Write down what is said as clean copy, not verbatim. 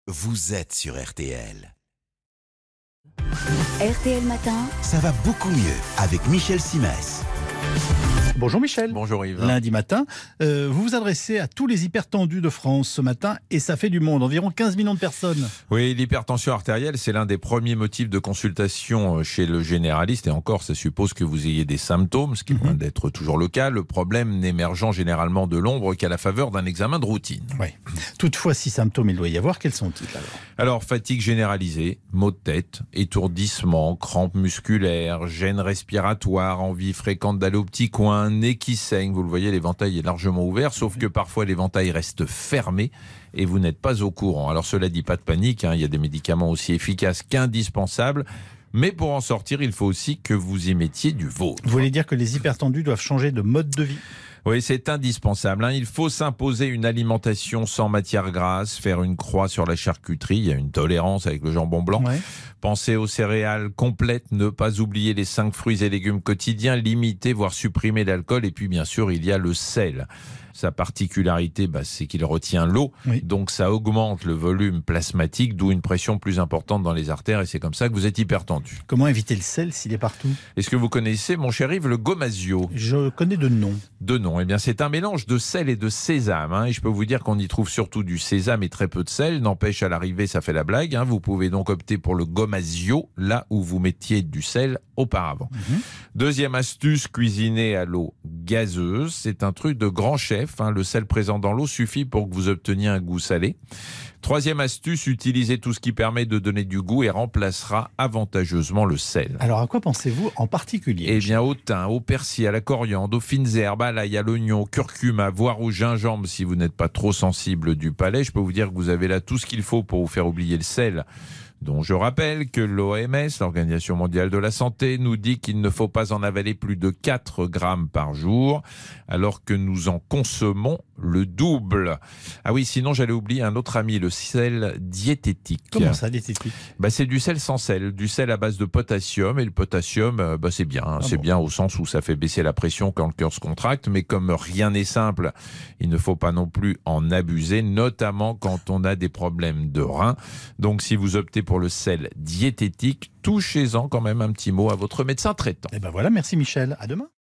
Vous êtes sur RTL. RTL Matin. Ça va beaucoup mieux avec Michel Simès. Bonjour Michel. Bonjour Yves. Lundi matin, vous vous adressez à tous les hypertendus de France ce matin et ça fait du monde, environ 15 millions de personnes. Oui, l'hypertension artérielle, c'est l'un des premiers motifs de consultation chez le généraliste. Et encore, ça suppose que vous ayez des symptômes, ce qui est loin d'être toujours le cas. Le problème n'émergeant généralement de l'ombre qu'à la faveur d'un examen de routine. Oui. Toutefois, si symptômes il doit y avoir, quels sont-ils Alors, fatigue généralisée, maux de tête, étourdissement, crampes musculaires, gêne respiratoire, envie fréquente d'aller au petit coin, nez qui saigne. Vous le voyez, l'éventail est largement ouvert, sauf que parfois l'éventail reste fermé et vous n'êtes pas au courant. Alors cela dit, pas de panique, il y a des médicaments aussi efficaces qu'indispensables. Mais pour en sortir, il faut aussi que vous y mettiez du vôtre. Vous voulez dire que les hypertendus doivent changer de mode de vie ? Oui, c'est indispensable. Il faut s'imposer une alimentation sans matière grasse, faire une croix sur la charcuterie. Il y a une tolérance avec le jambon blanc. Ouais. Pensez aux céréales complètes, ne pas oublier les 5 fruits et légumes quotidiens, limiter, voire supprimer l'alcool. Et puis, bien sûr, il y a le sel. Sa particularité, c'est qu'il retient l'eau. Oui. Donc, ça augmente le volume plasmatique, d'où une pression plus importante dans les artères. Et c'est comme ça que vous êtes hypertendu. Comment éviter le sel s'il est partout ? Est-ce que vous connaissez, mon cher Yves, le Gomasio ? Je connais de nom. De nom. Eh bien, c'est un mélange de sel et de sésame. Et je peux vous dire qu'on y trouve surtout du sésame et très peu de sel. N'empêche, à l'arrivée, ça fait la blague. Vous pouvez donc opter pour le Gomasio, là où vous mettiez du sel auparavant. Deuxième astuce, cuisiner à l'eau gazeuse. C'est un truc de grand chef. Le sel présent dans l'eau suffit pour que vous obteniez un goût salé. Troisième astuce, utilisez tout ce qui permet de donner du goût et remplacera avantageusement le sel. Alors à quoi pensez-vous en particulier ? Eh bien, au thym, au persil, à la coriandre, aux fines herbes, à l'ail, à l'oignon, au curcuma, voire au gingembre, si vous n'êtes pas trop sensible du palais. Je peux vous dire que vous avez là tout ce qu'il faut pour vous faire oublier le sel, dont je rappelle que l'OMS, l'Organisation mondiale de la santé, nous dit qu'il ne faut pas en avaler plus de 4 grammes par jour, alors que nous en consommons le double. Ah oui, sinon j'allais oublier un autre ami, le sel diététique. Comment ça, diététique ? C'est du sel sans sel, du sel à base de potassium, et le potassium, c'est bien. C'est bien au sens où ça fait baisser la pression quand le cœur se contracte, mais comme rien n'est simple, il ne faut pas non plus en abuser, notamment quand on a des problèmes de reins. Donc si vous optez pour le sel diététique, touchez-en quand même un petit mot à votre médecin traitant. Eh ben voilà, merci Michel, à demain.